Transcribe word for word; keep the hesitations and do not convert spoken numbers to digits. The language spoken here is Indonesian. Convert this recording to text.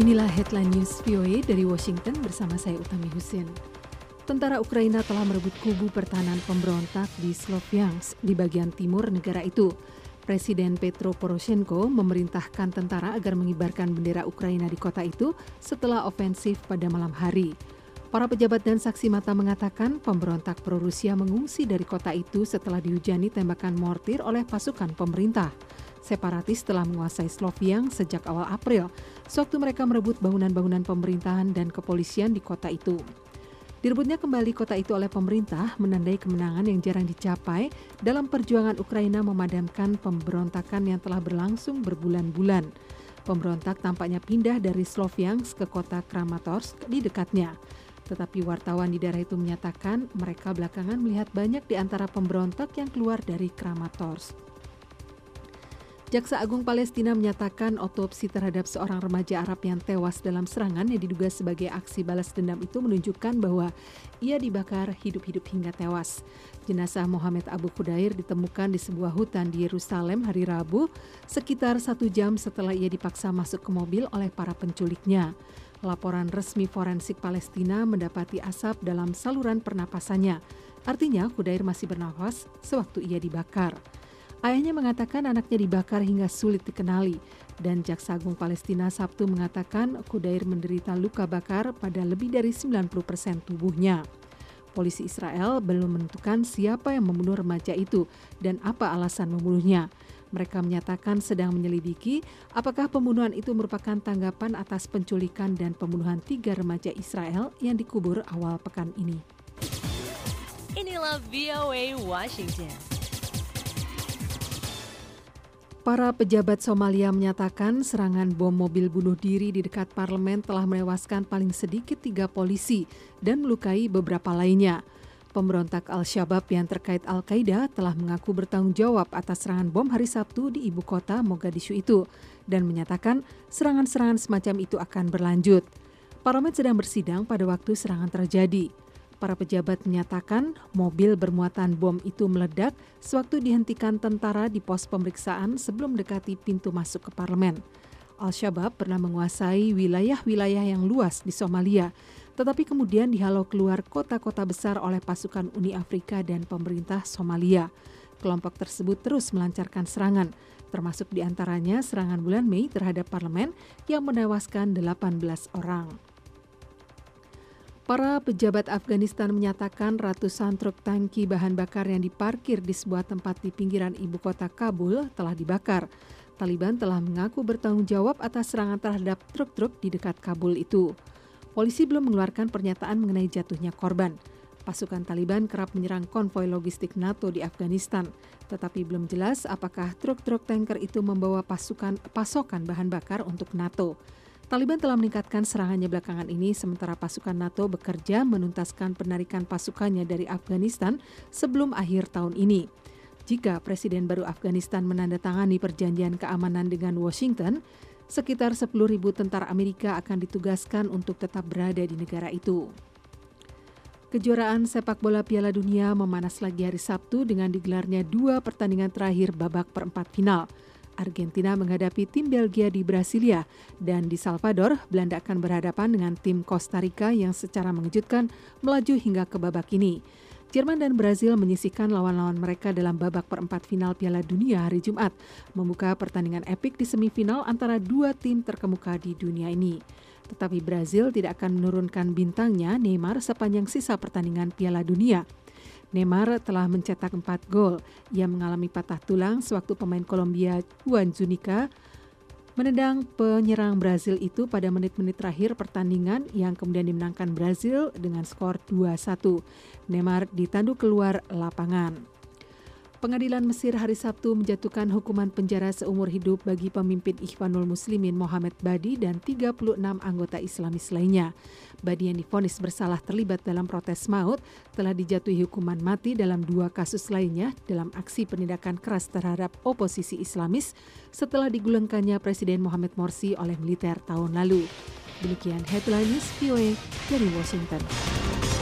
Inilah headline news V O A dari Washington bersama saya Utami Husin. Tentara Ukraina telah merebut kubu pertahanan pemberontak di Sloviansk di bagian timur negara itu. Presiden Petro Poroshenko memerintahkan tentara agar mengibarkan bendera Ukraina di kota itu setelah ofensif pada malam hari. Para pejabat dan saksi mata mengatakan pemberontak pro-Rusia mengungsi dari kota itu setelah dihujani tembakan mortir oleh pasukan pemerintah. Separatis telah menguasai Sloviansk sejak awal April, sewaktu mereka merebut bangunan-bangunan pemerintahan dan kepolisian di kota itu. Direbutnya kembali kota itu oleh pemerintah menandai kemenangan yang jarang dicapai dalam perjuangan Ukraina memadamkan pemberontakan yang telah berlangsung berbulan-bulan. Pemberontak tampaknya pindah dari Sloviansk ke kota Kramatorsk di dekatnya. Tetapi wartawan di daerah itu menyatakan mereka belakangan melihat banyak di antara pemberontak yang keluar dari Kramatorsk. Jaksa Agung Palestina menyatakan otopsi terhadap seorang remaja Arab yang tewas dalam serangan yang diduga sebagai aksi balas dendam itu menunjukkan bahwa ia dibakar hidup-hidup hingga tewas. Jenazah Mohamed Abu Khudair ditemukan di sebuah hutan di Yerusalem hari Rabu, sekitar satu jam setelah ia dipaksa masuk ke mobil oleh para penculiknya. Laporan resmi forensik Palestina mendapati asap dalam saluran pernapasannya. Artinya Khudair masih bernafas sewaktu ia dibakar. Ayahnya mengatakan anaknya dibakar hingga sulit dikenali, dan Jaksa Agung Palestina Sabtu mengatakan Khudair menderita luka bakar pada lebih dari sembilan puluh persen tubuhnya. Polisi Israel belum menentukan siapa yang membunuh remaja itu dan apa alasan membunuhnya. Mereka menyatakan sedang menyelidiki apakah pembunuhan itu merupakan tanggapan atas penculikan dan pembunuhan tiga remaja Israel yang dikubur awal pekan ini. Inilah V O A Washington. Para pejabat Somalia menyatakan serangan bom mobil bunuh diri di dekat parlemen telah menewaskan paling sedikit tiga polisi dan melukai beberapa lainnya. Pemberontak Al-Shabaab yang terkait Al-Qaeda telah mengaku bertanggung jawab atas serangan bom hari Sabtu di ibu kota Mogadishu itu dan menyatakan serangan-serangan semacam itu akan berlanjut. Parlemen sedang bersidang pada waktu serangan terjadi. Para pejabat menyatakan mobil bermuatan bom itu meledak sewaktu dihentikan tentara di pos pemeriksaan sebelum mendekati pintu masuk ke parlemen. Al-Shabaab pernah menguasai wilayah-wilayah yang luas di Somalia, tetapi kemudian dihalau keluar kota-kota besar oleh pasukan Uni Afrika dan pemerintah Somalia. Kelompok tersebut terus melancarkan serangan, termasuk diantaranya serangan bulan Mei terhadap parlemen yang menewaskan delapan belas orang. Para pejabat Afghanistan menyatakan ratusan truk tangki bahan bakar yang diparkir di sebuah tempat di pinggiran ibu kota Kabul telah dibakar. Taliban telah mengaku bertanggung jawab atas serangan terhadap truk-truk di dekat Kabul itu. Polisi belum mengeluarkan pernyataan mengenai jatuhnya korban. Pasukan Taliban kerap menyerang konvoi logistik NATO di Afghanistan, tetapi belum jelas apakah truk-truk tanker itu membawa pasukan pasokan bahan bakar untuk NATO. Taliban telah meningkatkan serangannya belakangan ini sementara pasukan NATO bekerja menuntaskan penarikan pasukannya dari Afghanistan sebelum akhir tahun ini. Jika Presiden baru Afghanistan menandatangani perjanjian keamanan dengan Washington, sekitar sepuluh ribu tentara Amerika akan ditugaskan untuk tetap berada di negara itu. Kejuaraan sepak bola Piala Dunia memanas lagi hari Sabtu dengan digelarnya dua pertandingan terakhir babak perempat final. Argentina menghadapi tim Belgia di Brasilia dan di Salvador, Belanda akan berhadapan dengan tim Costa Rica yang secara mengejutkan melaju hingga ke babak ini. Jerman dan Brazil menyisihkan lawan-lawan mereka dalam babak perempat final Piala Dunia hari Jumat, membuka pertandingan epik di semifinal antara dua tim terkemuka di dunia ini. Tetapi Brazil tidak akan menurunkan bintangnya Neymar sepanjang sisa pertandingan Piala Dunia. Neymar telah mencetak empat gol. Ia mengalami patah tulang sewaktu pemain Kolombia Juan Zuniga menendang penyerang Brazil itu pada menit-menit terakhir pertandingan yang kemudian dimenangkan Brazil dengan skor dua satu. Neymar ditanduk keluar lapangan. Pengadilan Mesir hari Sabtu menjatuhkan hukuman penjara seumur hidup bagi pemimpin Ikhwanul Muslimin Mohamed Badi dan tiga puluh enam anggota Islamis lainnya. Badi yang divonis bersalah terlibat dalam protes maut telah dijatuhi hukuman mati dalam dua kasus lainnya dalam aksi penindakan keras terhadap oposisi Islamis setelah digulingkannya Presiden Mohamed Morsi oleh militer tahun lalu. Demikian headline news V O A dari Washington.